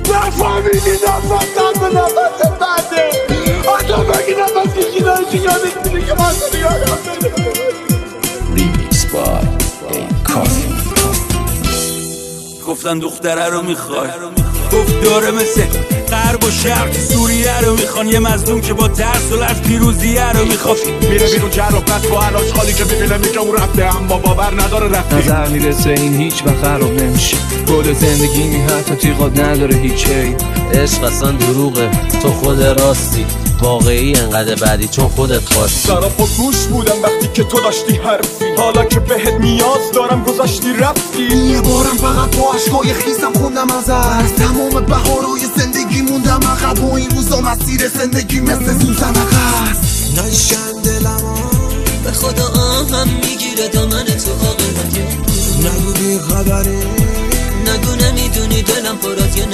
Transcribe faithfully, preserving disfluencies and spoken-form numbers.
نفهمیدی نفس قلب نفس بده حتی بگی نفس کشیدن چی یادت میده که من تو یادم بده. ریمیکس بای ای کافی. گفتن دختره رو میخوای، گفت داره مثل غرب و شرق سوریه رو میخوان، یه مظلوم که با ترس و لرز پیروزیه رو میخواد. میره بیرون جرابت با علاج خالی که ببینه میگه اون رفته اما باور نداره رفتی. نظر میرسه این هیچ و خراب نمیشه، کل زندگی می حتی تیغات نداره هیچ ای. عشق اصلا دروغه تو خود راستی، واقعی انقدر بعدی چون خودت خواستی. طرف و گوش بودم وقتی که تو داشتی حرفی، حالا که بهت نیاز دارم گذاشتی رفتی. یه بارم فقط با عشقای خیسم خوندم از از تمام بهارای زندگی موندم عقب و این روزا مسیر زندگی مثل سوزن عقص نشن دلم به خدا آهم میگیره دامن تو آقل نگو بی خبری نگو نمیدونی دلم پرات یه